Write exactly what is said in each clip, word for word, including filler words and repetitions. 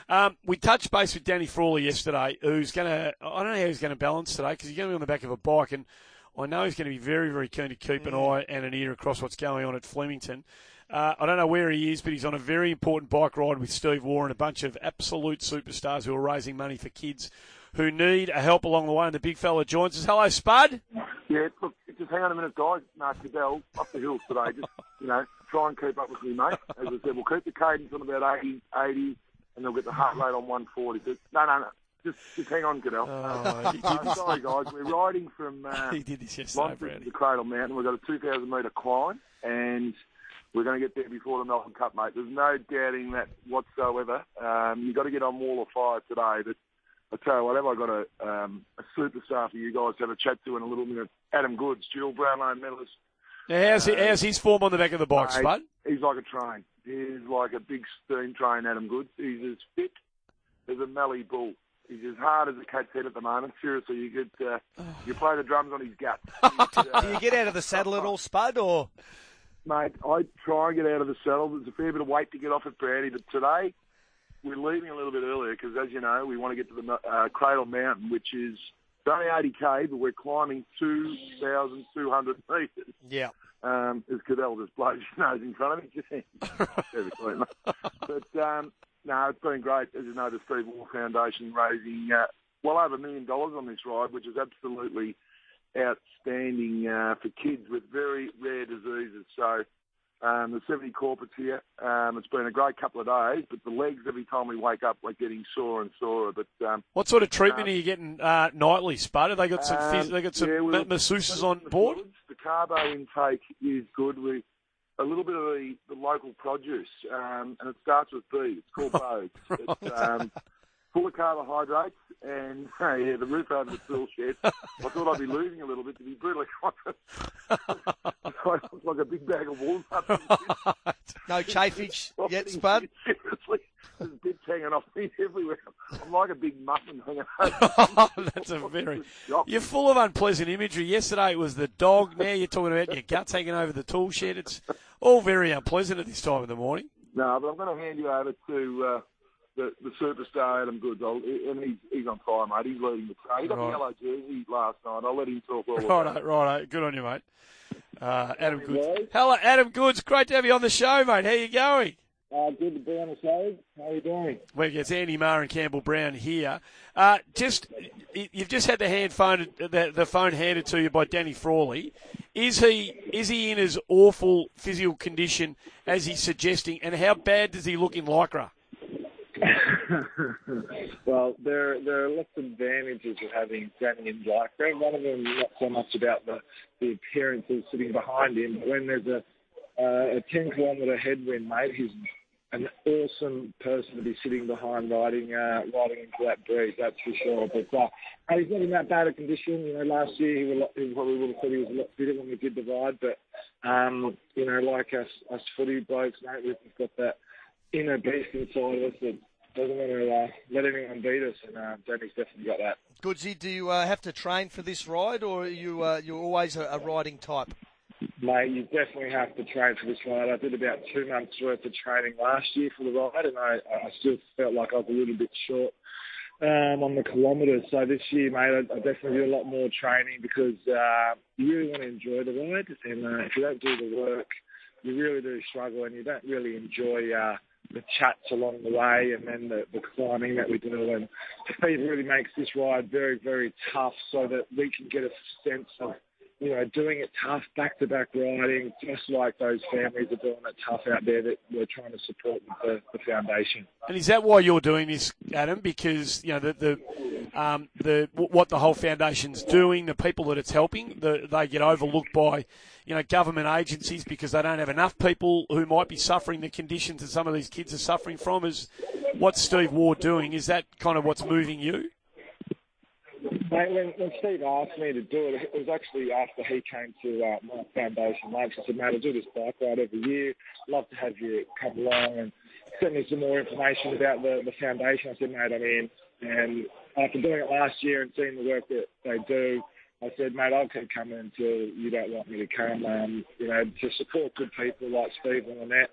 Um, we touched base with Danny Frawley yesterday, who's going to, I don't know how he's going to balance today because he's going to be on the back of a bike, and I know he's going to be very, very keen to keep an eye and an ear across what's going on at Flemington. Uh, I don't know where he is, but he's on a very important bike ride with Steve Waugh and a bunch of absolute superstars who are raising money for kids who need a help along the way, and the big fella joins us. Hello, Spud. Yeah, look, just hang on a minute, guys. Mark Cadell, up the hills today. Just, you know, try and keep up with me, mate. As I said, we'll keep the cadence on about eighty, eighty, and they'll get the heart rate on one forty. But no, no, no. Just, just hang on, Cadell. Oh, he did uh, this. sorry, guys. We're riding from uh, he did this yesterday, Lonsford to the Cradle Mountain. We've got a two thousand metre climb, and we're going to get there before the Melbourne Cup, mate. There's no doubting that whatsoever. Um, you've got to get on Wall of Fire today. But I tell you what, have I got a, um, a superstar for you guys to have a chat to in a little minute. Adam Goods, dual Brownlow medalist. Now, how's, he, how's his form on the back of the bike, Mate, Spud? He's like a train. He's like a big steam train, Adam Goods. He's as fit as a Mallee bull. He's as hard as a cat's head at the moment. Seriously, you could uh, you play the drums on his guts. Uh, Do you get out of the saddle at all, Spud, or...? Mate, I try and get out of the saddle. There's a fair bit of weight to get off at Brownie, but today we're leaving a little bit earlier because, as you know, we want to get to the uh, Cradle Mountain, which is only eighty K, but we're climbing two thousand two hundred metres. Yeah. Um, as Cadell just blows his nose in front of me. But, um, no, it's been great. As you know, the Steve Waugh Foundation raising uh, well over a million dollars on this ride, which is absolutely outstanding uh, for kids with very rare diseases. So um, there's seventy corporates here. Um, it's been a great couple of days, but the legs, every time we wake up, we're getting sore and sore. But um, what sort of treatment um, are you getting uh, nightly, Spud? Have they got some um, phys- they got some yeah, ma- masseuses on board? Fluids. The carbo intake is good. We a little bit of the, the local produce, um, and it starts with B. It's called Bodes. Right. It's um, full of carbohydrates, and uh, yeah, the roof over the tool shed. I thought I'd be losing a little bit, to be brutally honest. I look like a big bag of walnuts. No chafage yet, Spud? Seriously, there's bits hanging off me everywhere. I'm like a big muffin hanging over. That's a very... You're full of unpleasant imagery. Yesterday it was the dog. Now you're talking about your guts hanging over the tool shed. It's all very unpleasant at this time of the morning. No, but I'm going to hand you over to... Uh, The, the superstar Adam Goods, I'll, and he's, he's on fire, mate. He's leading the train. He got Right. the yellow jersey last night. I'll let him talk all about Righto, it. righto. Good on you, mate. Uh, Adam Goods. Hello, Adam Goods. Great to have you on the show, mate. How you going? Uh, good to be on the show. How are you doing? Well, it's Andy Marr and Campbell Brown here. Uh, just, you've just had the hand phone, the, the phone handed to you by Danny Frawley. Is he is he in as awful physical condition as he's suggesting, and how bad does he look in Lycra? Well, there there are lots of advantages of having Danny in Lycra. One of them not so much about the, the appearance of sitting behind him, but when there's a uh, a ten kilometre headwind, mate, he's an awesome person to be sitting behind riding uh, riding into that breeze, that's for sure. But uh, he's not in that bad a condition. You know, last year he, was, he probably would have said he was a lot fitter when we did the ride, but um, you know, like us us footy blokes, mate, we've got that inner beast inside of us that doesn't want to uh, let anyone beat us, and uh, Danny's definitely got that. Goodsy, do you uh, have to train for this ride, or are you uh, you're always a, a riding type? Mate, you definitely have to train for this ride. I did about two months' worth of training last year for the ride, and I, I still felt like I was a little bit short um, on the kilometres. So this year, mate, I, I definitely do a lot more training because uh, you really want to enjoy the ride, and uh, if you don't do the work, you really do struggle, and you don't really enjoy uh, the chats along the way, and then the, the climbing that we do. And Steve really makes this ride very, very tough so that we can get a sense of, you know, doing it tough, back-to-back riding, just like those families are doing it tough out there that we're trying to support with the, the foundation. And is that why you're doing this, Adam? Because, you know, the the um, the what the whole foundation's doing, the people that it's helping, the, they get overlooked by, you know, government agencies because they don't have enough people who might be suffering the conditions that some of these kids are suffering from. Is what Steve Waugh doing? Is that kind of what's moving you? Mate, when, when Steve asked me to do it, it was actually after he came to uh, my foundation lunch. I said, mate, I do this bike ride every year. Love to have you come along and send me some more information about the, the foundation. I said, mate, I'm in. And after doing it last year and seeing the work that they do, I said, mate, I'll keep coming until you don't want me to come. Um, you know, to support good people like Steve and Lynette,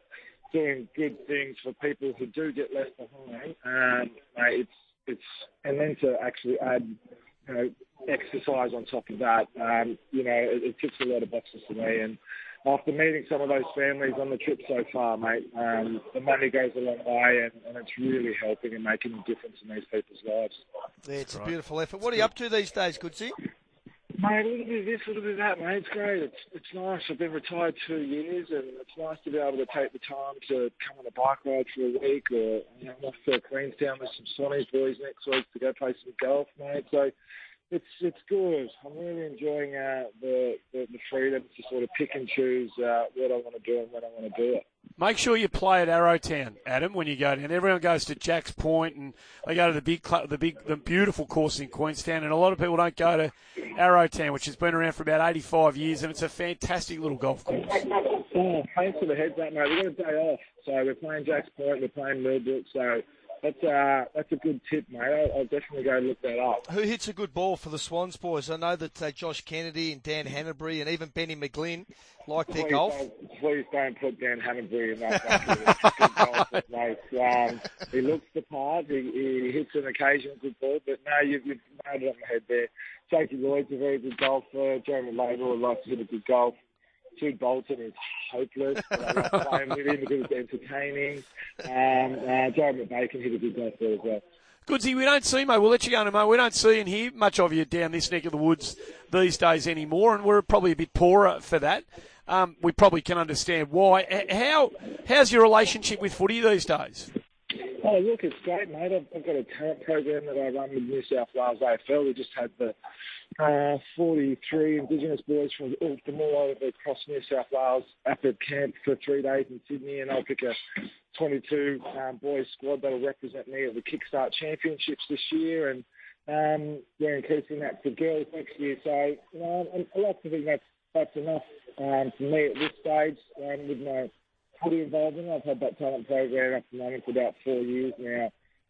doing good things for people who do get left behind. Um, mate, it's it's and then to actually add, you know, exercise on top of that. Um, you know, it, it ticks a lot of boxes for me. And after meeting some of those families on the trip so far, mate, um, the money goes a long way, and, and it's really helping and making a difference in these people's lives. Yeah, it's a beautiful effort. What are you up to these days, Goodsy? Mate, a little bit of this, a little bit of that, mate. It's great. It's it's nice. I've been retired two years, and it's nice to be able to take the time to come on a bike ride for a week, or you know, I'm off to Queenstown with some Swannies boys next week to go play some golf, mate. So it's it's good. I'm really enjoying uh, the, the the freedom to sort of pick and choose uh, what I want to do and when I want to do it. Make sure you play at Arrowtown, Adam, when you go down. Everyone goes to Jack's Point, and they go to the big, club, the big, the beautiful course in Queenstown. And a lot of people don't go to Arrowtown, which has been around for about eighty-five years, and it's a fantastic little golf course. Oh, thanks for the heads up, mate. We've got a day off, so we're playing Jack's Point, we're playing Millbrook, so that's uh, that's a good tip, mate. I'll, I'll definitely go look that up. Who hits a good ball for the Swans, boys? I know that uh, Josh Kennedy and Dan Hanbury and even Benny McGlynn like their please golf. Don't, please don't put Dan Hanbury in that bucket. Mate. Um, he looks the part. He, he hits an occasional good ball, but no, you've, you've nailed it on the head there. Jakey Lloyd's a very good golfer. Jeremy Laidlaw likes to hit a good golf. Jude Bolton is hopeless, but I love playing with him because it's entertaining. Um, uh, Jeremy Bacon hit a good golf there as well. Goodsy, we don't see, mate. We'll let you go in a moment. We don't see and hear much of you down this neck of the woods these days anymore, and we're probably a bit poorer for that. Um, we probably can understand why. How How's your relationship with footy these days? Oh, look, it's great, mate. I've, I've got a talent program that I run with New South Wales A F L. We just had the uh, forty-three Indigenous boys from, from all over across New South Wales up at camp for three days in Sydney, and I'll pick a twenty-two um, boys squad that will represent me at the Kickstart Championships this year, and um, we're increasing that for girls next year. So, you know, I like to think that's, that's enough um, for me at this stage um, with my footy involvement. I've had that talent program up and running for about four years now.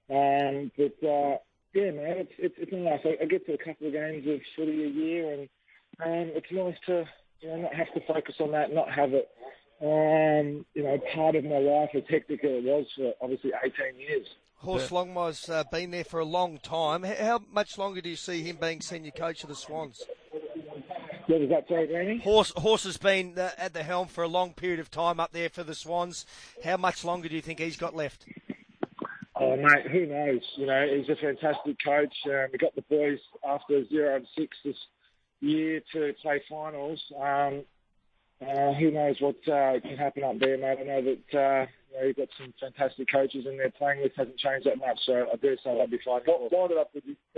Um, but, uh, yeah, man, it's, it's, it's nice. I, I get to a couple of games of footy a year, and um, it's nice to, you know, not have to focus on that, not have it, um, you know, part of my life as hectic as it was for obviously eighteen years. Horse Longmire's uh, been there for a long time. How, how much longer do you see him being senior coach of the Swans? What was that, sorry, Granny? Horse, Horse has been uh, at the helm for a long period of time up there for the Swans. How much longer do you think he's got left? Oh, mate, who knows? You know, he's a fantastic coach. Um, we got the boys after zero and six this year to play finals. Um, uh, who knows what uh, can happen up there, mate? I know that uh, you know, you've got some fantastic coaches in there playing with. Hasn't changed that much, so I do say they'll be fine. Line it up with you.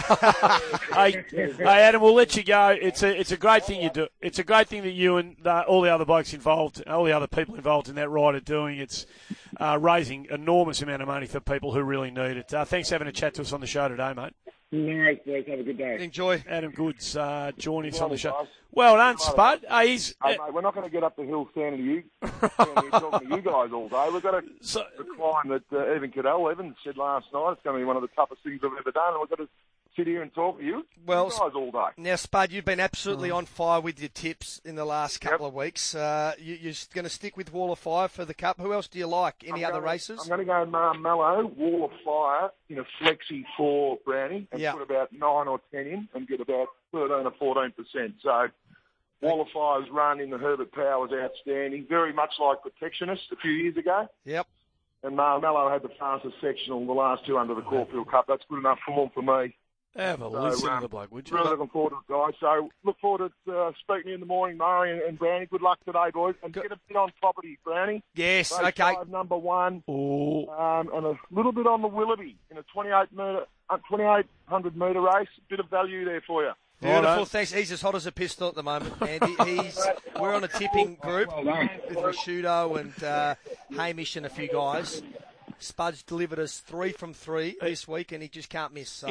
hey, hey, Adam, we'll let you go. It's a it's a great thing you do. It's a great thing that you and the, all the other blokes involved, all the other people involved in that ride are doing. It's uh, raising enormous amount of money for people who really need it. Uh, thanks for having a chat to us on the show today, mate. Nice, boys. Have a good day. Enjoy. Adam Goods uh, joining us on the show. Guys. Well done, Spud. Uh, he's, Hey, mate, we're not going to get up the hill standing to you, standing here talking to you guys all day. We've got to so, the climb that uh, Evan Cadell, Evan said last night. It's going to be one of the toughest things I've ever done, and we've got to sit here and talk to you, well, you guys all day. Now, Spud, you've been absolutely on fire with your tips in the last couple Yep. of weeks. Uh, you, you're going to stick with Wall of Fire for the Cup. Who else do you like? Any I'm other gonna, races? I'm going to go Marmello, Wall of Fire, in a flexi for Brownie, and Yep. put about nine or ten in, and get about thirteen or fourteen percent. So, Wall of Fire's run in the Herbert Power was outstanding, very much like Protectionist a few years ago. Yep. And Marmello had the fastest sectional, the last two under the Caulfield Cup. That's good enough form for me. have a So, listen um, to the bloke, would you? Really looking forward to it, guys. So look forward to uh, speaking to you in the morning, Murray and, and Brownie. Good luck today, boys. And Good. get a bit on property, Brownie. Yes, Race okay. five, number one. Oh, Um, and a little bit on the Willoughby in a twenty-eight metre, uh, twenty-eight hundred metre race. Bit of value there for you. Beautiful, Righto. thanks. He's as hot as a pistol at the moment, Andy. He's we're on a tipping group Well done. with Rashudo and uh, Hamish and a few guys. Spud's delivered us three from three this week, and he just can't miss. So.